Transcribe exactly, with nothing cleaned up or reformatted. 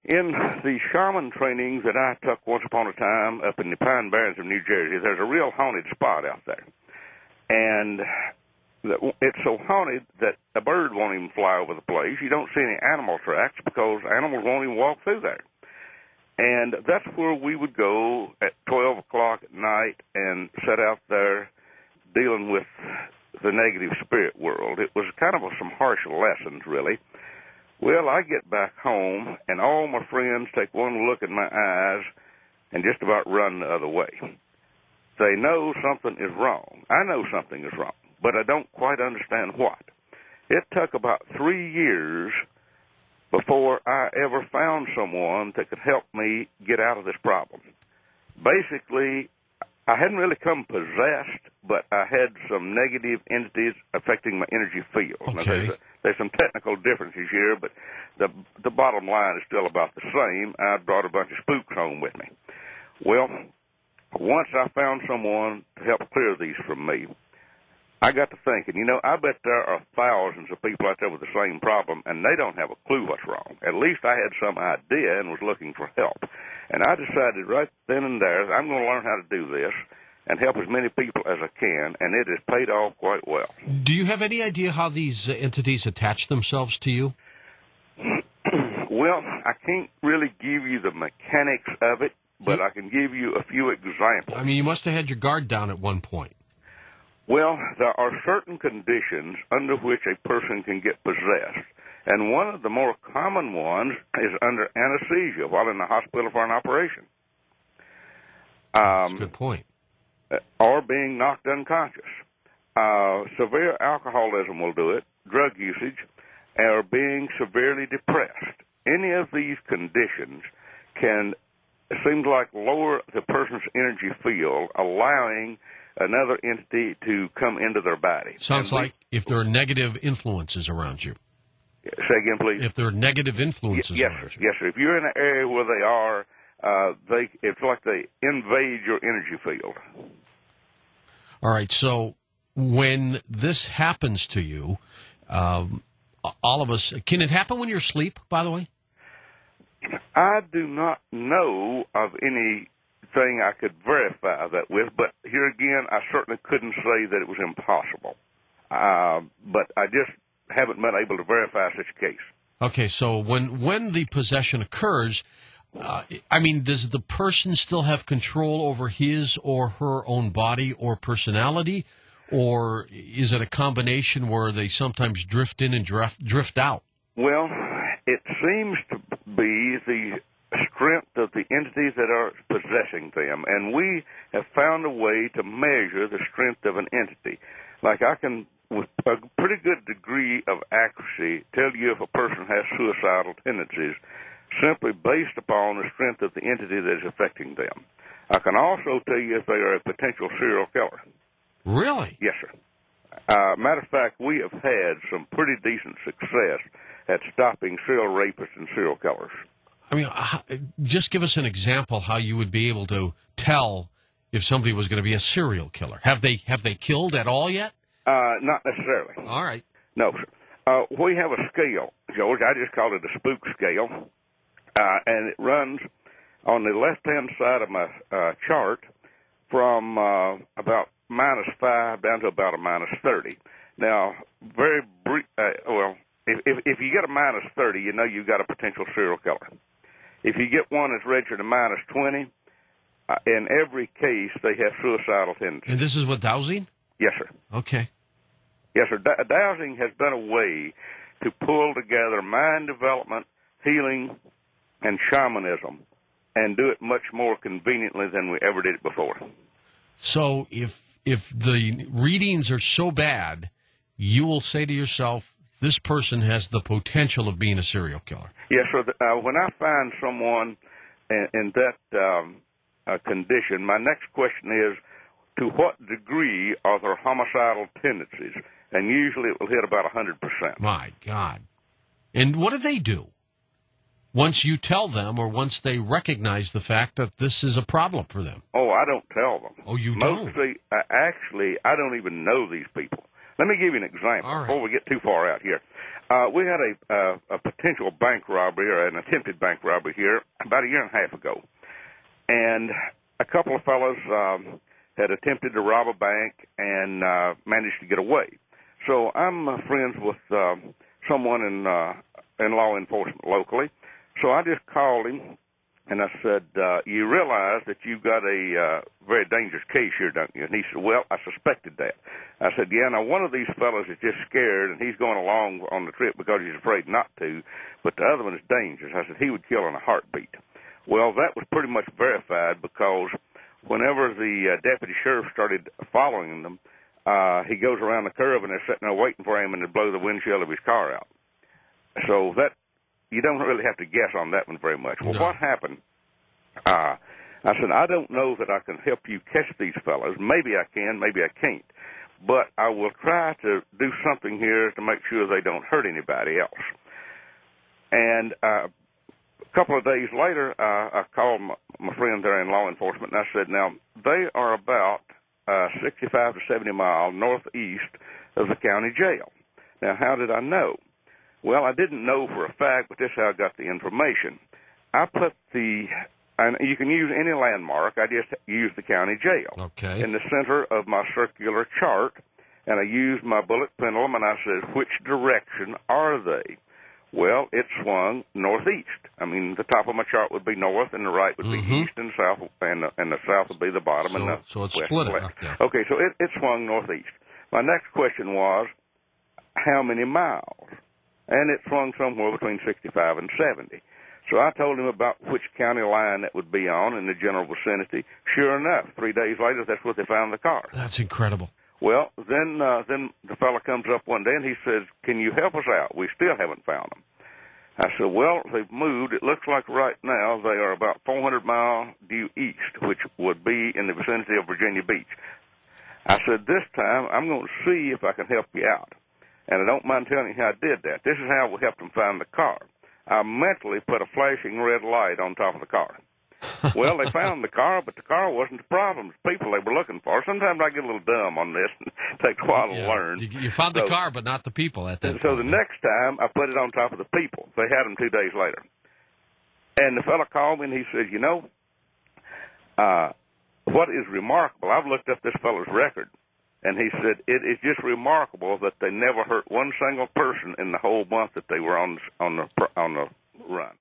In the shaman trainings that I took once upon a time up in the Pine Barrens of New Jersey, there's a real haunted spot out there. And it's so haunted that a bird won't even fly over the place. You don't see any animal tracks because animals won't even walk through there. And that's where we would go at twelve o'clock at night and sit out there dealing with the negative spirit world. It was kind of some harsh lessons, really. Well, I get back home, and all my friends take one look in my eyes and just about run the other way. They know something is wrong. I know something is wrong, but I don't quite understand what. It took about three years before I ever found someone that could help me get out of this problem. Basically, I hadn't really come possessed, but I had some negative entities affecting my energy field. Okay. Now, there's, a, there's some technical differences here, but the the bottom line is still about the same. I brought a bunch of spooks home with me. Well, once I found someone to help clear these from me, I got to thinking, you know, I bet there are thousands of people out there with the same problem, and they don't have a clue what's wrong. At least I had some idea and was looking for help. And I decided right then and there, I'm going to learn how to do this and help as many people as I can, and it has paid off quite well. Do you have any idea how these uh, entities attach themselves to you? Well, I can't really give you the mechanics of it, but I can give you a few examples. I mean, you must have had your guard down at one point. Well, there are certain conditions under which a person can get possessed, and one of the more common ones is under anesthesia while in the hospital for an operation. Um, That's a good point. Or being knocked unconscious. Uh, severe alcoholism will do it, drug usage, or being severely depressed. Any of these conditions can, it seems like, lower the person's energy field, allowing another entity to come into their body. Sounds we, like if there are negative influences around you. Say again, please. If there are negative influences yes, around sir. you. Yes, sir. If you're in an area where they are, uh, they it's like they invade your energy field. All right, so when this happens to you, um, all of us, can it happen when you're asleep, by the way? I do not know of anything I could verify that with, but here again, I certainly couldn't say that it was impossible. Uh, but I just haven't been able to verify such a case. Okay, so when when the possession occurs, uh, I mean, does the person still have control over his or her own body or personality, or is it a combination where they sometimes drift in and drift, drift out? Well, it seems to be the strength of the entities that are possessing them, and we have found a way to measure the strength of an entity. Like I can, with a pretty good degree of accuracy, tell you if a person has suicidal tendencies simply based upon the strength of the entity that is affecting them. I can also tell you if they are a potential serial killer. Really? Yes, sir. Uh, matter of fact, we have had some pretty decent success at stopping serial rapists and serial killers. I mean, just give us an example how you would be able to tell if somebody was going to be a serial killer. Have they have they killed at all yet? Uh, not necessarily. All right. No, sir. Uh, we have a scale, George. I just call it a spook scale, uh, and it runs on the left-hand side of my uh, chart from uh, about minus five down to about a minus thirty. Now, very brief. Uh, well, if, if if you get a minus thirty, you know you've got a potential serial killer. If you get one that's registered a minus twenty, uh, in every case they have suicidal tendencies. And this is with dowsing? Yes, sir. Okay. Yes, sir. D- dowsing has been a way to pull together mind development, healing, and shamanism, and do it much more conveniently than we ever did it before. So if if the readings are so bad, you will say to yourself, this person has the potential of being a serial killer. Yes, sir. Uh, when I find someone in, in that um, uh, condition, my next question is, to what degree are there homicidal tendencies? And usually it will hit about one hundred percent. My God. And what do they do once you tell them or once they recognize the fact that this is a problem for them? Oh, I don't tell them. Oh, you Mostly, don't? uh, actually, I don't even know these people. Let me give you an example All right. before we get too far out here. Uh, we had a, uh, a potential bank robbery or an attempted bank robbery here about a year and a half ago. And a couple of fellows um, had attempted to rob a bank and uh, managed to get away. So I'm uh, friends with uh, someone in, uh, in law enforcement locally. So I just called him and I said, uh, you realize that you've got a uh, very dangerous case here, don't you? And he said, well, I suspected that. I said, yeah, now one of these fellows is just scared, and he's going along on the trip because he's afraid not to, but the other one is dangerous. I said, he would kill in a heartbeat. Well, that was pretty much verified because whenever the uh, deputy sheriff started following them, uh, he goes around the curve, and they're sitting there waiting for him, and they blow the windshield of his car out. So that you don't really have to guess on that one very much. Well, No. what happened, uh, I said, I don't know that I can help you catch these fellows. Maybe I can, maybe I can't. But I will try to do something here to make sure they don't hurt anybody else. And uh, a couple of days later, uh, I called my, my friend there in law enforcement, and I said, now, they are about uh, sixty-five to seventy miles northeast of the county jail. Now, how did I know? Well, I didn't know for a fact, but this is how I got the information. I put the, and you can use any landmark, I just used the county jail. Okay. In the center of my circular chart, and I used my bullet pendulum, and I said, which direction are they? Well, it swung northeast. I mean, the top of my chart would be north, and the right would Mhm. be east, and south, and the, and the south would be the bottom, So- and the so it west split it west. up there. Okay, so it, it swung northeast. My next question was, how many miles? And it swung somewhere between sixty-five and seventy. So I told him about which county line that would be on in the general vicinity. Sure enough, three days later, that's where they found the car. That's incredible. Well, then uh, then the fellow comes up one day and he says, can you help us out? We still haven't found them. I said, well, they've moved. It looks like right now they are about four hundred miles due east, which would be in the vicinity of Virginia Beach. I said, this time I'm going to see if I can help you out. And I don't mind telling you how I did that. This is how we helped them find the car. I mentally put a flashing red light on top of the car. Well, they found the car, but the car wasn't the problem. It's people they were looking for. Sometimes I get a little dumb on this. It takes a while to Yeah. learn. You you found the So- car, but not the people at that So point. the next time, I put it on top of the people. They had them two days later. And the fellow called me, and he said, you know, uh, what is remarkable, I've looked up this fellow's record, and he said, it is just remarkable that they never hurt one single person in the whole month that they were on on the on the run.